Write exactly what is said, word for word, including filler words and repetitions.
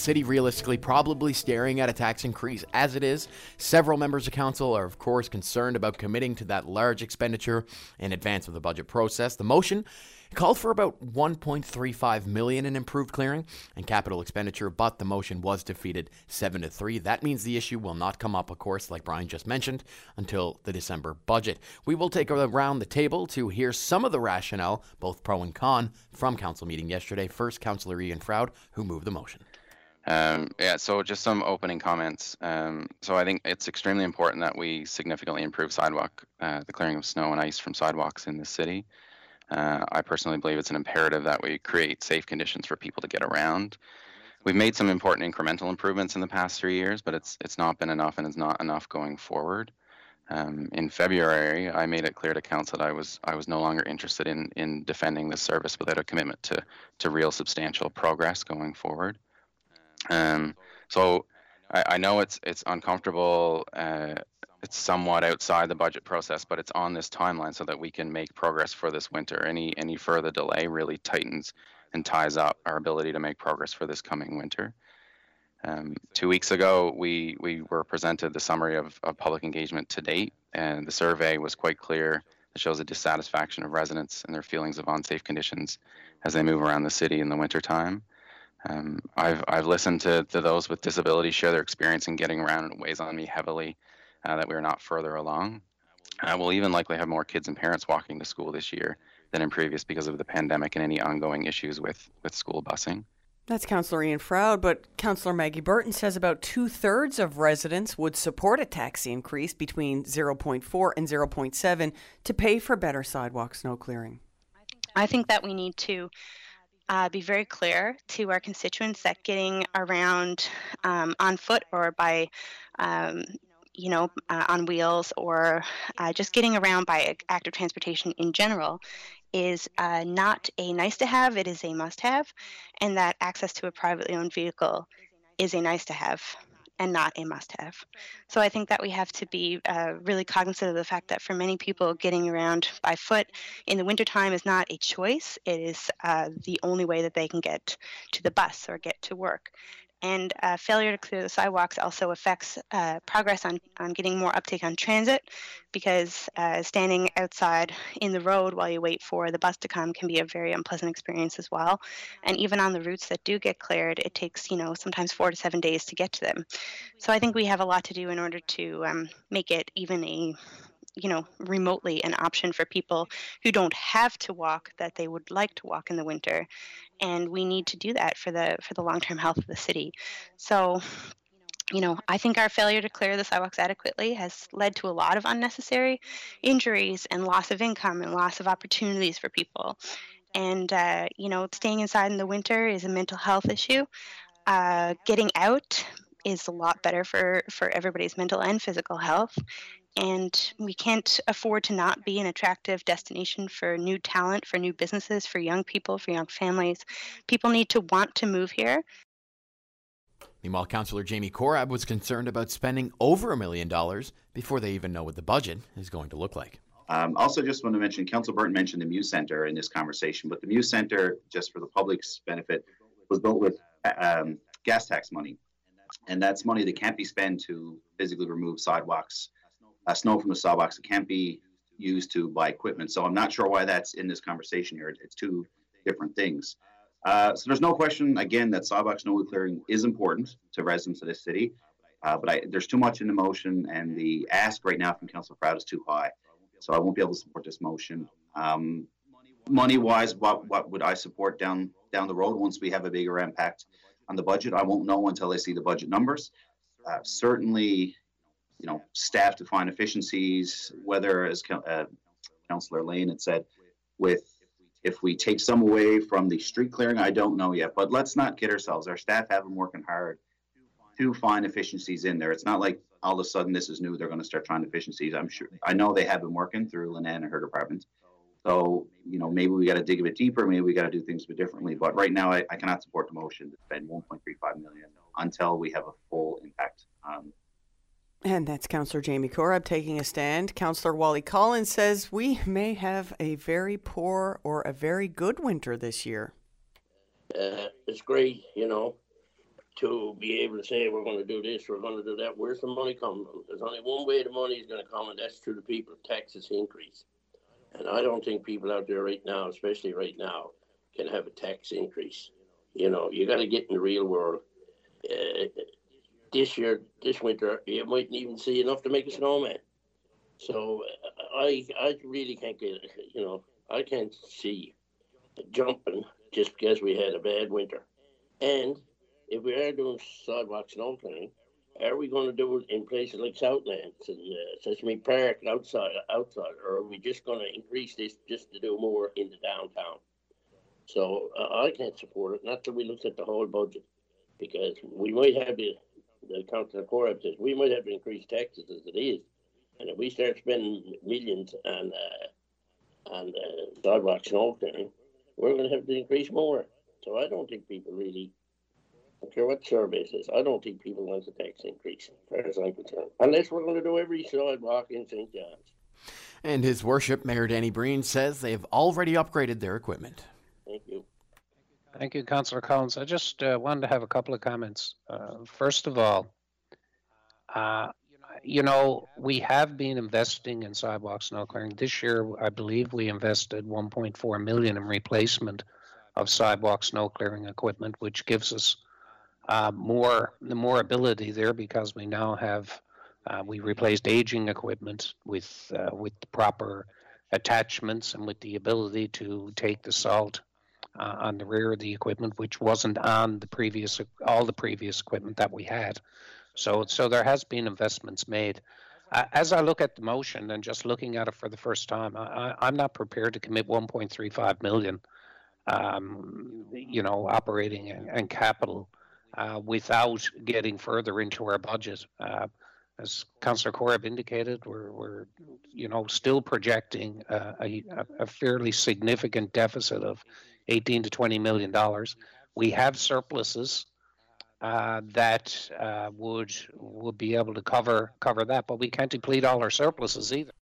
city realistically probably staring at a tax increase as it is. Several members of council are, of course, concerned about committing to that large expenditure in advance of the budget process. The motion called for about one point three five million dollars in improved clearing and capital expenditure, but the motion was defeated seven to three. That means the issue will not come up, of course, like Brian just mentioned, until the December budget. We will take around the table to hear some of the rationale, both pro and con, from council meeting yesterday. First, Councillor Ian Froud, who moved the motion. Um, yeah, so just some opening comments. Um, so I think it's extremely important that we significantly improve sidewalk, uh, the clearing of snow and ice from sidewalks in the city. Uh, I personally believe it's an imperative that we create safe conditions for people to get around. We've made some important incremental improvements in the past three years, but it's it's not been enough, and it's not enough going forward. Um, in February, I made it clear to council that I was I was no longer interested in in defending this service without a commitment to to real substantial progress going forward. Um, so I, I know it's it's uncomfortable. Uh, It's somewhat outside the budget process, but it's on this timeline so that we can make progress for this winter. Any any further delay really tightens and ties up our ability to make progress for this coming winter. Um, two weeks ago, we we were presented the summary of, of public engagement to date, and the survey was quite clear. It shows a dissatisfaction of residents and their feelings of unsafe conditions as they move around the city in the wintertime. Um, I've I've listened to, to those with disabilities share their experience in getting around, and it weighs on me heavily Uh, that we are not further along. Uh, we'll even likely have more kids and parents walking to school this year than in previous because of the pandemic and any ongoing issues with, with school busing. That's Councillor Ian Froud, but Councillor Maggie Burton says about two-thirds of residents would support a tax increase between zero point four and zero point seven to pay for better sidewalk snow clearing. I think that we need to uh, be very clear to our constituents that getting around um, on foot or by um, you know, uh, on wheels or uh, just getting around by active transportation in general is uh, not a nice to have, it is a must have, and that access to a privately owned vehicle is a nice to have and not a must have. So I think that we have to be uh, really cognizant of the fact that for many people, getting around by foot in the wintertime is not a choice, it is uh, the only way that they can get to the bus or get to work. And uh, failure to clear the sidewalks also affects uh, progress on, on getting more uptake on transit, because uh, standing outside in the road while you wait for the bus to come can be a very unpleasant experience as well. And even on the routes that do get cleared, it takes, you know, sometimes four to seven days to get to them. So I think we have a lot to do in order to um, make it even a you know, remotely an option for people who don't have to walk that they would like to walk in the winter. And we need to do that for the for the long-term health of the city. So, you know, I think our failure to clear the sidewalks adequately has led to a lot of unnecessary injuries and loss of income and loss of opportunities for people. And, uh, you know, staying inside in the winter is a mental health issue. Uh, getting out is a lot better for, for everybody's mental and physical health. And we can't afford to not be an attractive destination for new talent, for new businesses, for young people, for young families. People need to want to move here. Meanwhile, Councillor Jamie Korab was concerned about spending over a million dollars before they even know what the budget is going to look like. Um, also, just want to mention, Councillor Burton mentioned the Muse Centre in this conversation, but the Muse Centre, just for the public's benefit, was built with um, gas tax money. And that's money that can't be spent to physically remove sidewalks. Uh, snow from the sidewalks. It can't be used to buy equipment. So I'm not sure why that's in this conversation here. It's two different things. Uh, so there's no question, again, that sidewalk snow clearing is important to residents of this city. Uh, but I, there's too much in the motion, and the ask right now from Councillor Froud is too high. So I won't be able to support this motion. Um, money-wise, what what would I support down down the road once we have a bigger impact on the budget? I won't know until I see the budget numbers. Uh, certainly, you know, staff to find efficiencies, whether, as uh, Councillor Lane had said, with if we take some away from the street clearing, I don't know yet. But let's not kid ourselves. Our staff have been working hard to find efficiencies in there. It's not like all of a sudden this is new, they're going to start finding efficiencies. I'm sure, I know they have been working through Lynette and her department. So, you know, maybe we got to dig a bit deeper. Maybe we got to do things a bit differently. But right now, I, I cannot support the motion to spend one point three five million dollars until we have a full impact. Um, And that's Councillor Jamie Korab taking a stand. Councillor Wally Collins says we may have a very poor or a very good winter this year. Uh, it's great, you know. to be able to say we're going to do this, we're going to do that. Where's the money coming from? There's only one way the money is going to come, and that's through the people. Taxes increase. And I don't think people out there right now, especially right now, can have a tax increase. You know, you got to get in the real world. Uh, this year, this winter, you mightn't even see enough to make a snowman. So uh, I, I really can't get, you know, I can't see jumping just because we had a bad winter. And if we are doing sidewalk snow clearing, are we going to do it in places like Southlands and uh, Sesame Park and outside, outside, or are we just going to increase this just to do more in the downtown? So uh, I can't support it, not till we look at the whole budget, because we might have the, the Councillor Corab says, we might have to increase taxes as it is. And if we start spending millions on, uh, on uh, sidewalk snow clearing, we're going to have to increase more. So I don't think people really, I don't care what the survey says, I don't think people want the tax increase, as far as I'm concerned. Unless we're going to do every sidewalk in Saint John's. And His Worship, Mayor Danny Breen, says they have already upgraded their equipment. Thank you. Thank you, Councillor Collins. I just uh, wanted to have a couple of comments. Uh, first of all, uh, you know, we have been investing in sidewalk snow clearing. This year, I believe we invested one point four million dollars in replacement of sidewalk snow clearing equipment, which gives us uh, more, the more ability there, because we now have, uh, we replaced aging equipment with, uh, with the proper attachments and with the ability to take the salt uh, on the rear of the equipment, which wasn't on the previous, all the previous equipment that we had. So, so there has been investments made. Uh, as I look at the motion and just looking at it for the first time, I, I, I'm not prepared to commit one point three five million, um, you know, operating and, and capital uh, without getting further into our budget. Uh, as Councillor Corab indicated, we're, we're, you know, still projecting uh, a, a fairly significant deficit of eighteen to twenty million dollars. We have surpluses Uh, that uh, would would be able to cover cover that, but we can't deplete all our surpluses either.